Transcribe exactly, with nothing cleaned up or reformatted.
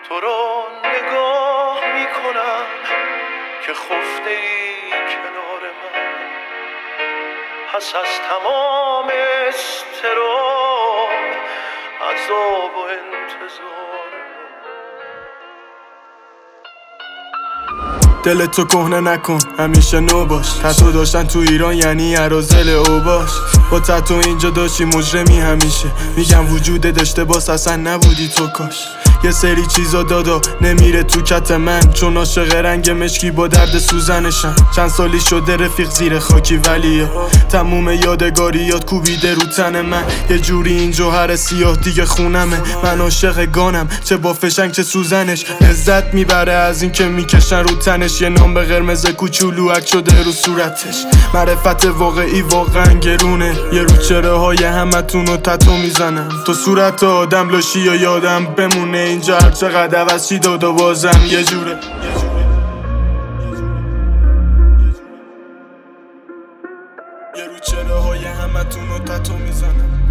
تو رو نگاه میکنم که خفته ای کنار من، پس از تمام اضطراب، عذاب و انتظار. دلتو کهنه نکن، همیشه نو باش. تتو داشتن تو ایران یعنی عرازل اوباش. با تتو اینجا داشتی مجرمی همیشه. میگم وجودت اشتباس، اصلا نبودی تو کاش. یه سری چیزا دادا نمیره تو کت من، چون عاشق رنگ مشکی با درد سوزنشم. چند سالی شده رفیق زیر خاکی ولیه تموم یادگاریات کوبیده رو تن من. یه جوری این جوهر سیاه دیگه خونمه. من عاشق گانم، چه با فشنگ چه سوزنش. لذت میبره از این که میکشن رو تنش. یه نام به قرمز کوچولو اک شده رو صورتش. معرفت واقعی واقعا گرونه. یه رو چهره های همتون رو تتو میزنم. تو صورت آدم لاشی یا یادم بمونه. اینجا هر چقدر عوض شی داد و بازم یه جوره. یه رو چهره های همتون رو تتو میزنم.